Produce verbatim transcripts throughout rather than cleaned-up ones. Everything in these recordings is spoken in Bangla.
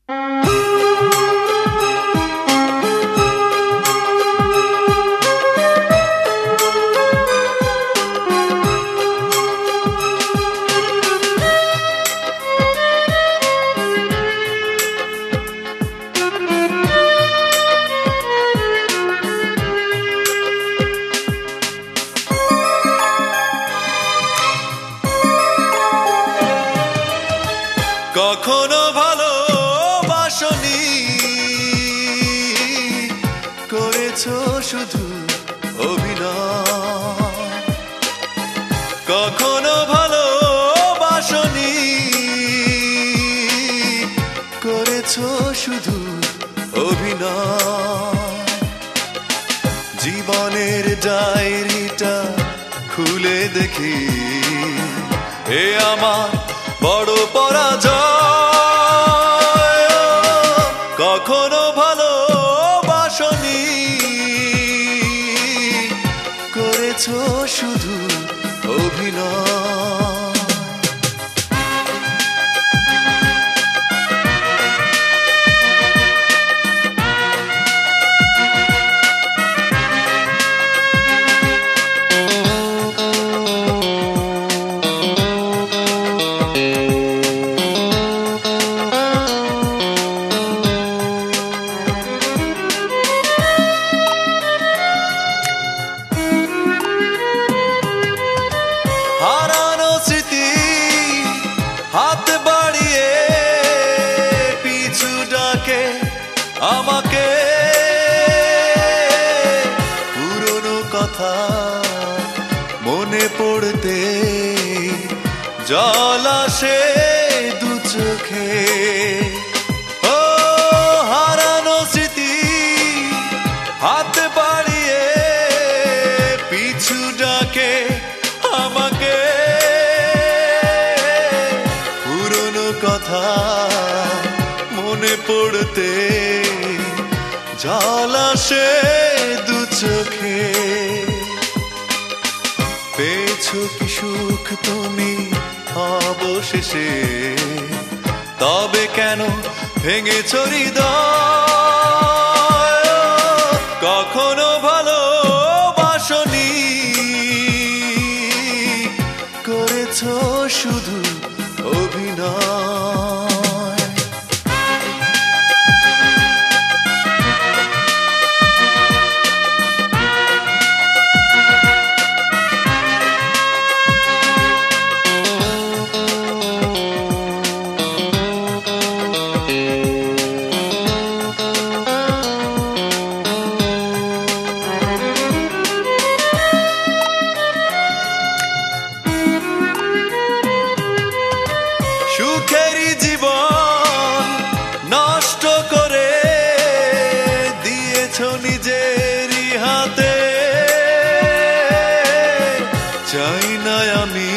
কখনো ভালোবাসনি, করেছো শুধু অভিনয়। কখনো ভালোবাসনি, করেছো শুধু অভিনয়। জীবনের ডায়েরিটা খুলে দেখি, এ আমার বড় পরাজয়। কখনো ভালোবাসনি, করেছো শুধু অভিনয়। হারানো স্মৃতি হাত বাড়িয়ে পিছু ডাকে আমাকে, পুরনো কথা মনে পড়তে জল আসে দু চোখে। ও হারানো স্মৃতি হাত বাড়িয়ে পিছু ডাকে আমাকে, পুরনো কথা মনে পড়তে জল আসে দু চোখে। পেয়েছো কি সুখ তুমি অবশেষে, তবে কেন ভেঙেছো হৃদয়? কখনো ভালোবাসনি, করেছো শুধু অভিনয়। সুখেরই জীবন নষ্ট করে দিয়েছো নিজেরই হাতে। চাই না আমি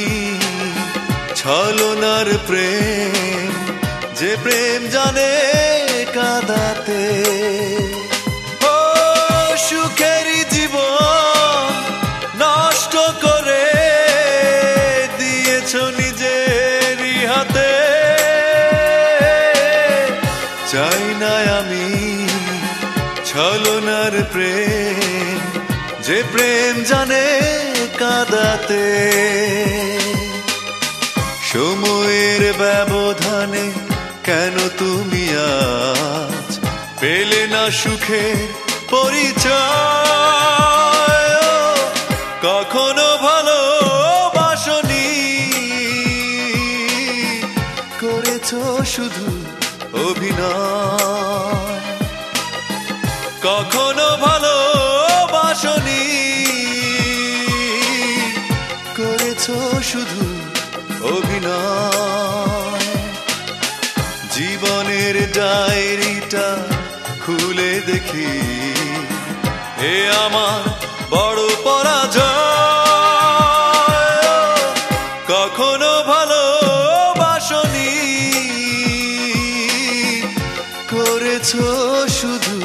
ছলনার প্রেম, যে প্রেম জানে কাঁদাতে। ও সুখেরই জীবন নষ্ট করে দিয়েছো নিজেরই হাতে। চাই না আমি ছলনার প্রেম, যে প্রেম জানে কাঁদাতে। সময়ের ব্যবধানে কেন তুমি আজ পেলে না সুখের পরিচয়? কখনো ভালোবাসনি, করেছো শুধু অভিনয়। কখনো ভালোবাসনি, করেছো শুধু অভিনয়। জীবনের ডায়েরিটা খুলে দেখি, এ আমার বড় পরাজয়। কখনো ভালোবাসনি, করেছো শুধু